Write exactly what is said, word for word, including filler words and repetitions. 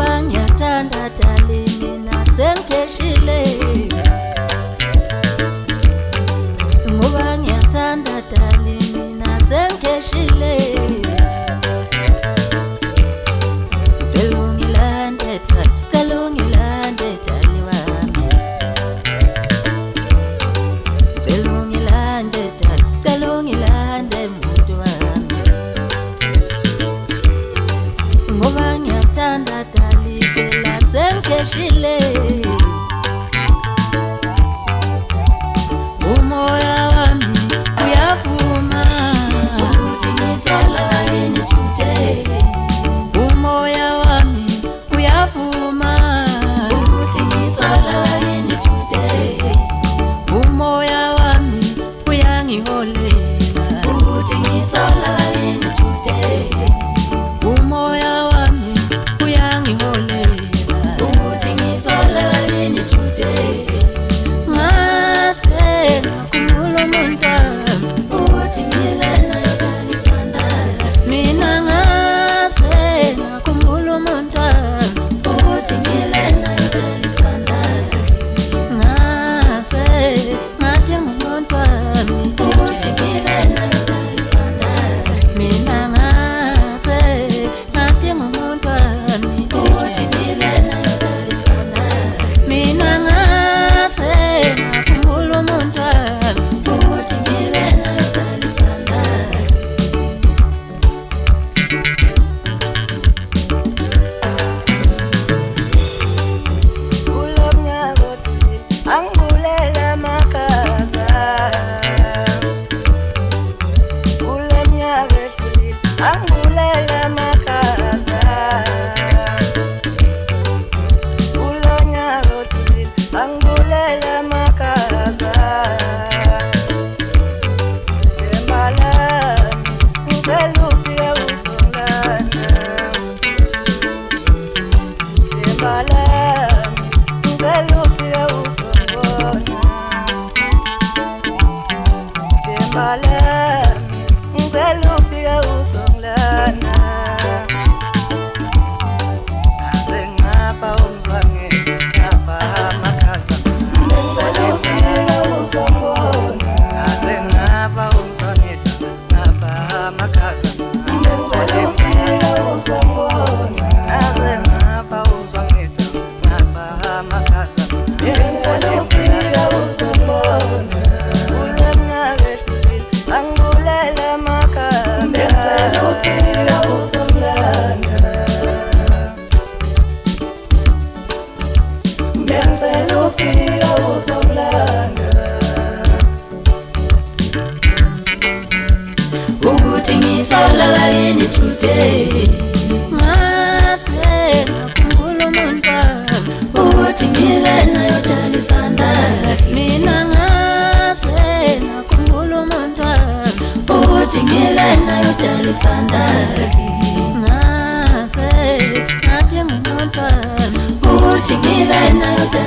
ngoba ngiyathanda dali mina sengikeshile ngoba ngiyathanda dali mina sengikeshile Telungilande telungilande dali wami Telungilande telungilande muntu wami ngoba ngiyathanda dali phela sengikeshile umoya wami uyavuma ukuthi ngizola yini today umoya wami uyavuma ukuthi ngizola yini today umoya wami uyangiholela ukuthi ngizola yini today umoya wami uyangiholela ukuthi ngizola yini today ngase ngakhuluma umuntu wami ukuthi ngilena yotalifanda mina ngase ngakhuluma umuntu wami ukuthi ngilena yotalifanda ngase ngathi umuntu wami ukuthi ngilena yotalifanda mina ngase ngathi umuntu wami ukuthi ngilena yotalifanda mina ngase ngakhuluma umuntu wami ukuthi ngilena yotalifanda Ulomnyaka angibulela makaza Ulomnyaka angibulela makaza Ulonyaka angibulela makaza Embala ngicela ufike uzongilanda Embala ngicela ufike uzongibona Embala ngicela ufike uzongilanda Aze ngapha umzwange ngapha amakhaza ngicela ufike uzongibona Aze ngapha umzwange ngapha amakhaza ngicela ufike uzongibona Aze ngapha umzwange ngapha amakhaza ngicela ufike uzongibona Ulomnyaka angibulela makaza ngicela ufike uzongilanda ngicela ufike uzongilanda ukuthi ngizola yini today ngase ngakhumbula umuntu wami ukuthi ngilena yotalifanda mina ngase ngakhumbula umuntu wami ukuthi ngilena yotalifanda ngase ngathi umuntu wami ukuthi ngilena yotalifanda